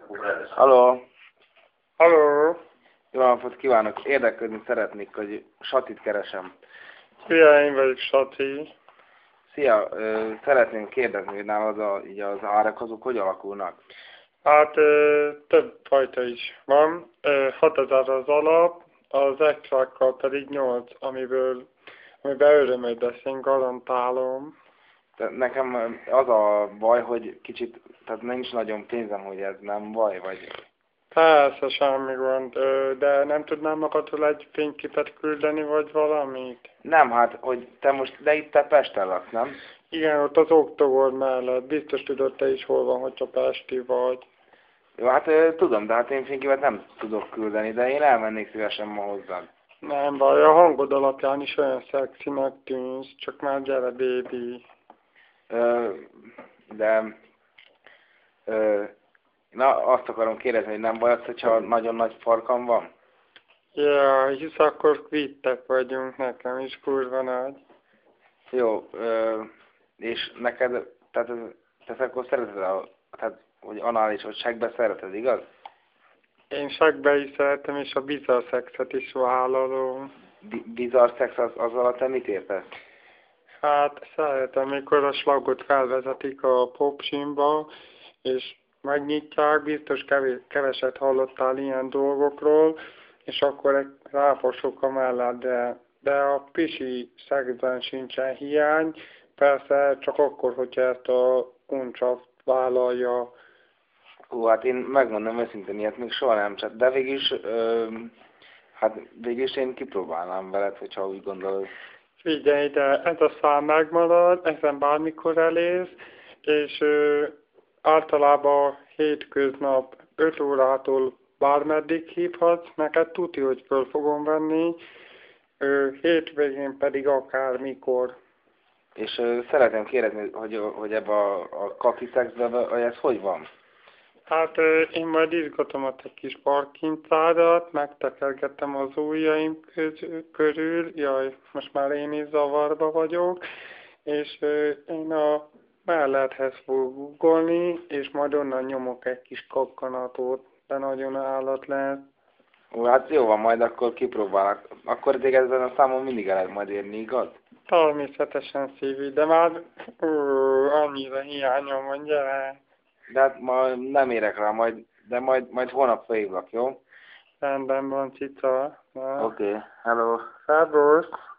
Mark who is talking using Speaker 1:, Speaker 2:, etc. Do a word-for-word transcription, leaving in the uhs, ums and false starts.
Speaker 1: Halló!
Speaker 2: Halló!
Speaker 1: Jó napot kívánok! Érdeklődni szeretnék, hogy Satit keresem.
Speaker 2: Szia, én vagyok Sati.
Speaker 1: Szia! Ö, szeretném kérdezni, hogy nálad a, így az árak azok hogy alakulnak?
Speaker 2: Hát ö, több fajta is van. Ö, hatezer az alap, az extrákkal pedig nyolc, amiből, amiben örömöt beszélünk, garantálom.
Speaker 1: De nekem az a baj, hogy kicsit, tehát nincs nagyon pénzem, hogy ez nem baj, vagy...
Speaker 2: Persze, semmi gond, ö, de nem tudnám magadról egy fényképet küldeni, vagy valamit?
Speaker 1: Nem, hát, hogy te most, de itt te Pesten laksz, nem?
Speaker 2: Igen, ott az Oktogor mellett. Biztos tudod te is hol van, hogyha pesti vagy.
Speaker 1: Jó, hát ö, tudom, de hát én fényképet nem tudok küldeni, de én elmennék szívesen ma hozzád.
Speaker 2: Nem baj, a hangod alapján is olyan szexinek tűnsz, csak már gyere, baby.
Speaker 1: Ö, de... Ö, na, azt akarom kérdezni, hogy nem baj az, hogyha nagyon nagy farkam van?
Speaker 2: Ja, hisz akkor kvittek vagyunk, nekem is kurva nagy.
Speaker 1: Jó, ö, és neked, tehát, ez, tehát akkor szereted, a, tehát, hogy anális vagy segbe szereted, igaz?
Speaker 2: Én segbe is szeretem, és a bizarr szexet is vállalom.
Speaker 1: Bi- Bizarr szex, az, azzal te mit értesz?
Speaker 2: Hát szeretem, mikor a slagot felvezetik a popsimba, és megnyitják, biztos kevés, keveset hallottál ilyen dolgokról, és akkor ráfosok a mellett, de, de a pisi szexben sincsen hiány, persze csak akkor, hogyha ezt a uncsaft vállalja.
Speaker 1: Hú, hát én megmondom őszintén, ilyet még soha nem csak, de végül is, ö, hát végül is én kipróbálnám veled, hogyha úgy gondolod.
Speaker 2: Figyelj, de ez a szám megmarad, ezen bármikor elész, és ö, általában hétköznap öt órától bármeddig hívhatsz, neked tuti, hogy föl fogom venni, ö, hétvégén pedig akármikor.
Speaker 1: És ö, szeretném kérdezni, hogy, hogy ebbe a, a kaki szexbe, hogy ez hogy van?
Speaker 2: Hát ö, én majd izgatom a te kis parkincádat, megtekergetem az ujjaim köz, körül, jaj, most már én is zavarba vagyok, és ö, én a mellethez fogok ugolni, és majd onnan nyomok egy kis kakkanatot, de nagyon állat lesz.
Speaker 1: Ó, hát jó van, majd akkor kipróbálok. Akkor téged ezen a számon mindig el lehet majd érni, igaz?
Speaker 2: Természetesen szívi, de már ú, annyira hiányom van, gyere,
Speaker 1: De hát ma nem érek rá, majd, de majd, majd holnap felhívlak, jó?
Speaker 2: rendben van, cica. Na.
Speaker 1: Oké, okay. Hello.
Speaker 2: Szervusz!